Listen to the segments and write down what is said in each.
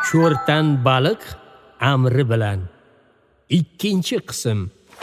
Ko'rtan baliq amri bilan. Ikkinchi qism.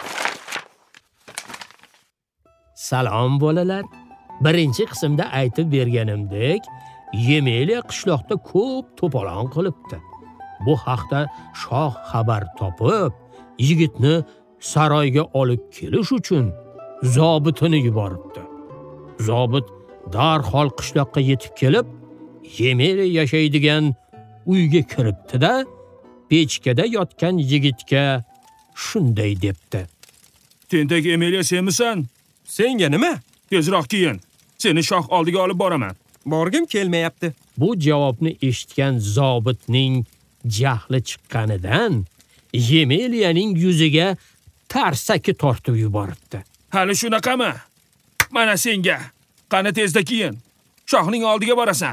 Salom bolalar. Birinchi qismda aytib berganimdek, Yemeliya qishloqda ko'p to'polon qilibdi. Bu haqda shoh xabar topib, yigitni saroyga olib kelish uchun zobitini yuboribdi. Zobit darhol qishloqqa yetib kelib, Yemeliya yashaydigan uyga kiribdi-da, pechkada yotgan yigitga shunday debdi: "Tentak Yemeliya senmisan? Senga nima? Tezroq kiyin. Seni shoh oldiga olib boraman." Borgim kelmayapti. Bu javobni eshitgan zobitning jahli chiqqanidan Yemeliyaning yuziga tarsaki tortib yuboribdi. "Hali shunaqami? Mana senga. Qani tezda kiyin. Shohning oldiga borasan."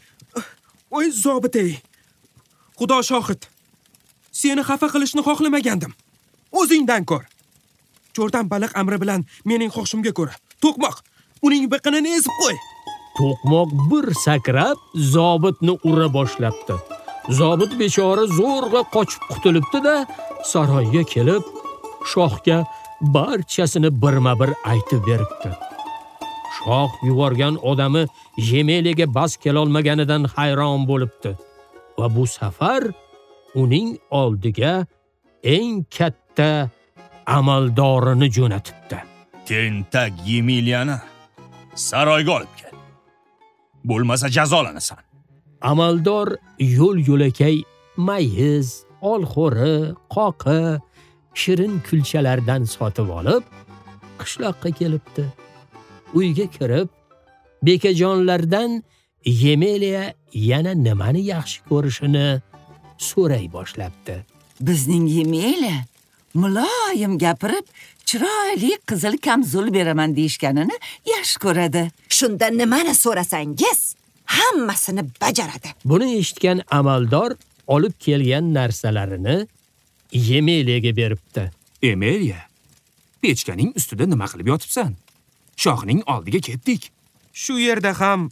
Oy zobit ey. Xudo shohid. Seni xafa qilishni xohlamagandim. O'zingdan ko'r. Cho'rtan baliq amri bilan mening xohishimga ko'ra to'qmoq uning biqinini ezib qo'y. To'qmoq bir sakrab zobitni ura boshlabdi. Zobit bechora zo'rg'a qochib qutulibdi-da, saroyga kelib, shohga barchasini birma-bir aytib beribdi. Shoh yuborgan odami Yemeliyaga bas kela olmaganidan hayron bo'libdi va bu safar uning oldiga eng katta amaldorini jo'natibdi. "Tentak Yemeliyani saroyga olib kel. Bo'lmasa jazolanasan." Amaldor yo'l-yo'lakay mayiz, olxo'ri, qoqi, shirin kulchalardan sotib olib, qishloqqa kelibdi. Uyga kirib, bekajonlardan Yemeliya yana nimani yaxshi ko'rishini so'ray boshlabdi. Bizning Yemeliya muloyim gapirib, chiroyli qizil kamzul beraman deyishganini yaxshi ko'radi. Shunda nimani so'rasangiz, hammasini bajaradi. Buni eshitgan amaldor olib kelgan narsalarini Yemeliyaga beribdi. "Yemeliya, pechkaning ustida nima qilib yotibsan? Shohning oldiga ketdik." Shu yerda ham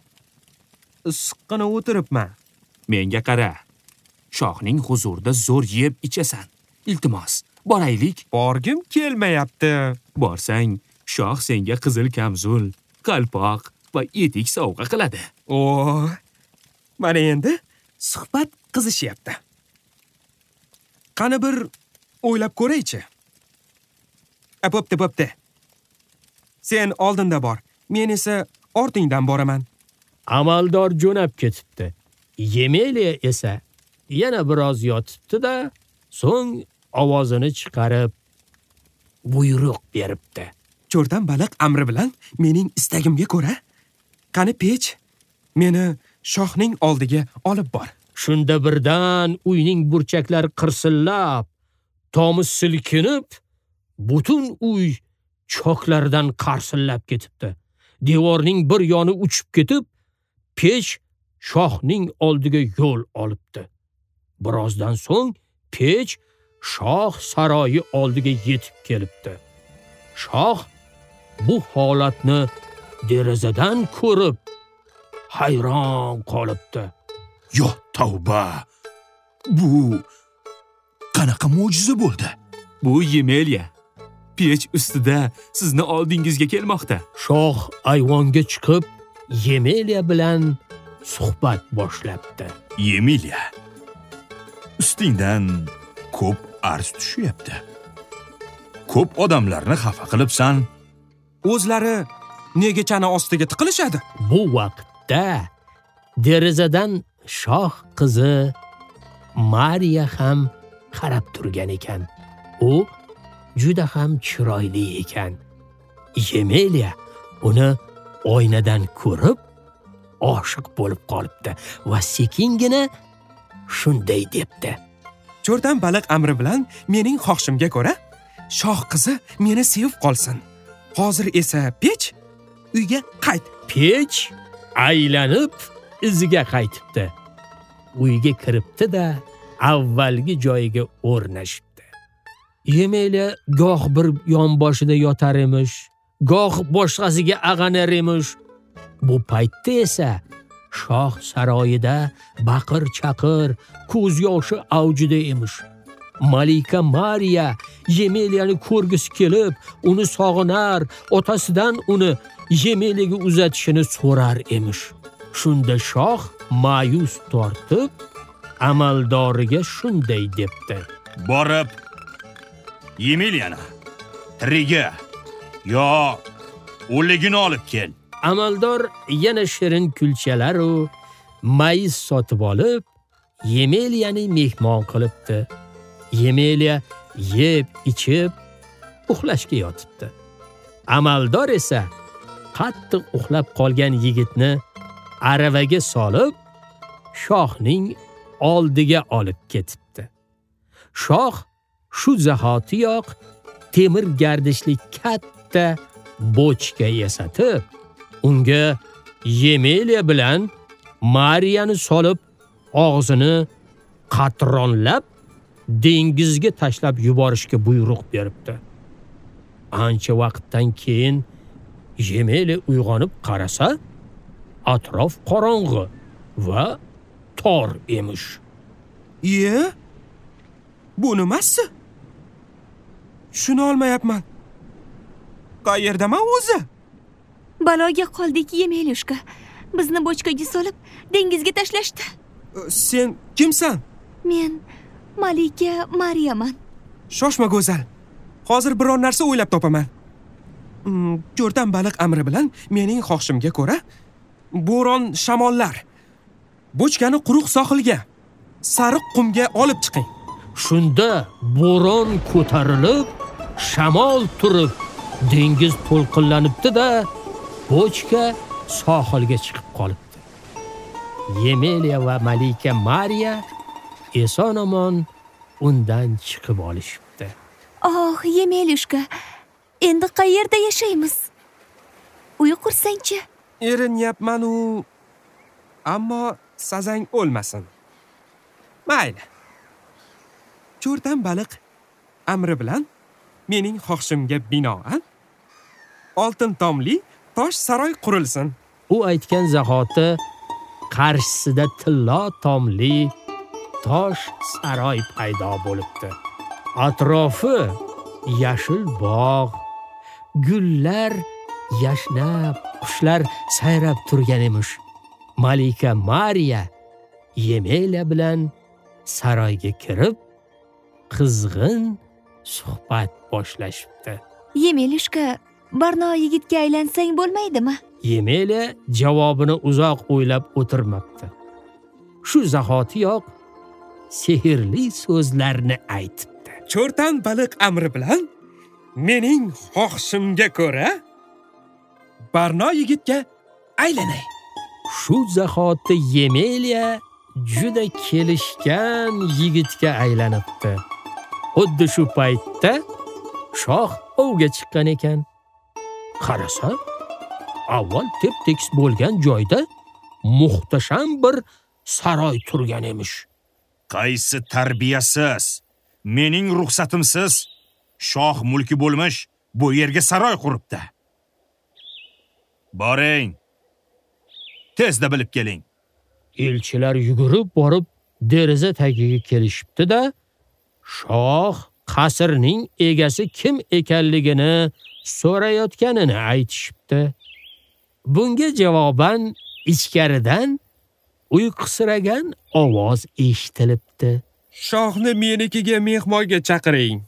issiqqina o'tiribman. "Menga qara. Shohning huzurida zo'r yeb ichasan. Iltimos, boraylik." Borgim kelmayapti. Borsang, shoh senga qizil kamzul, qalpoq va etik sovg'a qiladi. Mana endi suhbat qizishyapti. Qani bir o'ylab ko'raychi. Bo'pti. Sen oldinda bor, men esa ortingdan boraman. Amaldor jo'nab ketibdi. Yemeliya esa yana biroz yotibdi-da, so'ng ovozini chiqarib buyruq beribdi. Cho'rtan baliq amri bilan mening istagimga ko'ra, qani pech, meni shohning oldiga olib bor. Shunda birdan uyning burchaklari qirsillab, tomi silkinib, butun uy choklardan qarsillab ketibdi. Devorning bir yoni uchib ketib, pech shohning oldiga yo'l olibdi. Birozdan so'ng pech shoh saroyi oldiga yetib kelibdi. Shoh bu holatni derazadan ko'rib hayron qolibdi. "Yo tavba! Bu qanaqa mo'jiza bo'ldi?" "Bu Yemeliya pech ustida sizni oldingizga kelmoqda." Shoh ayvonga chiqib, Yemeliya bilan suhbat boshlabdi. "Yemeliya, ustingdan ko'p arz tushyapti. Ko'p odamlarni xafa qilibsan." O'zlari nega chana ostiga tiqilishadi? Bu vaqtda derazadan shoh qizi Mariya ham qarab turgan ekan. U juda ham chiroyli ekan. Yemeliya uni oynadan ko'rib oshiq bo'lib qolibdi va sekingina shunday debdi: "Cho'rtan baliq amri bilan mening xohishimga ko'ra, shoh qizi meni sevib qolsin. Hozir esa pech uyga qayt." Pech aylanib iziga qaytibdi. Uyga kiribdi-da, avvalgi joyiga o'rnashibdi. Yemeliya goh bir yonboshida yotar emish, goh boshqasiga ag'anar emish. Bu paytda esa Shoh saroyida baqir-chaqir, ko'z yoshi avjida emish. Malika Mariya Yemeliyani ko'rgisi kelib, uni sog'inar, otasidan uni Yemeliyaga uzatishini so'rar emish. Shunda shoh ma'yus tortib, amaldoriga shunday debdi: Borib, Yemeliyani tiriga yo o'ligini olib kel. Amaldor yana shirin kulchalar u mayiz sotib olib, Yemeliyani mehmon qilibdi. Yemeliya yeb, ichib, uxlashga yotibdi. Amaldor esa qattiq uxlab qolgan yigitni aravaga solib, shohning oldiga olib ketibdi. Shoh shu zahotiyoq temir gardishli katta bochka yasatib, unga Yemeliya bilan Mariyani solib, og'zini qatronlab dengizga tashlab yuborishga buyruq beribdi. Ancha vaqtdan keyin Yemeliya uyg'onib qarasa, atrof qorong'i va tor emish. Bu nimasi? Shuni olmayapman. Qayerdaman o'zi? Baloga qoldik, Yemelishka. Bizni bochkaga solib, dengizga tashlashdi. Sen kimsan? Men Malika Mariyaman. Shoshma go'zal. Hozir biror narsa o'ylab topaman. Ko'rdan baliq amri bilan mening xohishimga ko'ra, bo'ron shamollar bochkani quruq sohilga, sariq qumga olib chiqing. Shunda bo'ron ko'tarilib, shamol turib, dengiz to'lqinlanibdi-da, bochka sohilga chiqib qolibdi. Yemeliya va Malika Mariya eson-omon undan chiqib olishibdi. Oh, Yemelishka, endi qayerda yashaymiz? Uy qursang-chi? Erinyapman-u, ammo sazang o'lmasin. Mayli. Ko'rdan baliq amri bilan mening xohishimga binoan oltin tomli tosh saroy qurilsin. U aytgan zahoti qarshisida tillo tomli tosh saroy paydo bo'libdi. Atrofi yashil bog', gullar yashnab, qushlar sayrab turgan emish. Malika Mariya Yemeliya bilan saroyga kirib, qizg'in suhbat boshlashibdi. Yemelishka, Barno yigitga aylansang bo'lmaydimi? Yemeliya javobini uzoq o'ylab o'tirmabdi. Shu zahotiyoq sehrli so'zlarni aytibdi. Ko'rdan baliq amri bilan mening xohishimga ko'ra Barno yigitga aylanay. Shu zahoti Yemeliya juda kelishgan yigitga aylanibdi. Xuddi shu paytda shoh ovga chiqqan ekan. Qarasa, avval tep-tekis bo'lgan joyda muhtasham bir saroy turgan emish. Qaysi tarbiyasiz, mening ruxsatimsiz shoh mulki bo'lmish bu yerga saroy quribdi. Boring. Tezda bilib keling. Elchilar yugurib borib deraza tagiga kelishibdi-da, shoh qasrning egasi kim ekanligini so'rayotganini aytishibdi. Bunga javoban ichkaridan uyqusiragan ovoz eshitilibdi. Shohni menikiga mehmonga chaqiring.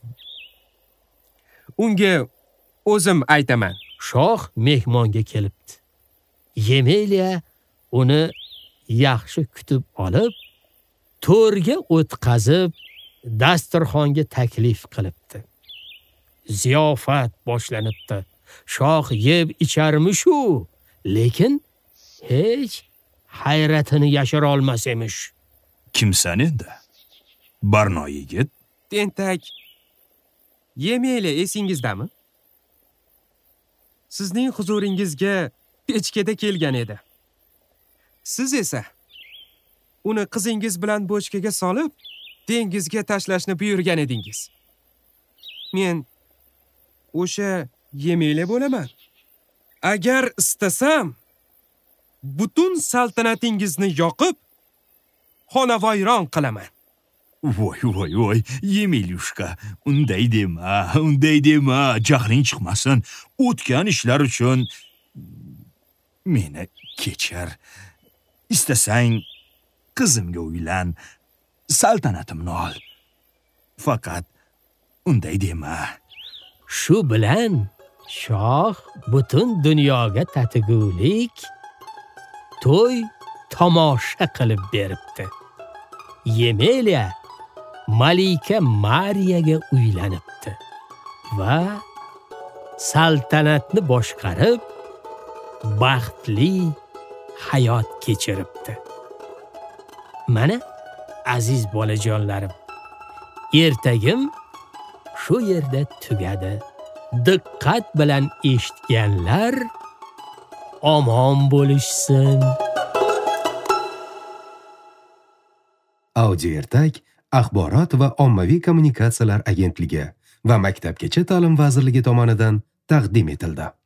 Unga o'zim aytaman. Shoh mehmonga kelibdi. Yemeliya uni yaxshi kutib olib, to'rga o'tqazib, dasturxonga taklif qilibdi. Ziyofat boshlanibdi. Shoh yeb icharmish-u, lekin hech hayratini yashira olmas emish. Kimsan endi? Barno yigit? Tentak. Yemeliya esingizdami? Sizning huzuringizga pechkada kelgan edi. Siz esa uni qizingiz bilan bochkaga solib, dengizga tashlashni buyurgan edingiz. Men o'sha Yemeliya bo'laman. Agar istasam, butun saltanatingizni yoqib, xonavayron qilaman. Voy, Yemilyushka, unday dema, jahling chiqmasin. O'tgan ishlar uchun meni kechir. Istasang, qizimga uylan, saltanatimni ol. Faqat unday dema. Shu bilan shoh butun dunyoga tatigulik to'y tomosha qilib beribdi. Yemeliya Malika Mariyaga uylanibdi va saltanatni boshqarib baxtli hayot kechiribdi. Mana aziz bolajonlarim, ertagim shu yerda tugadi. Diqqat bilan eshitganlar omon bo'lishsin. Audio ertak Axborot va ommaviy kommunikatsiyalar agentligi va Maktabgacha ta'lim vazirligi tomonidan taqdim etildi.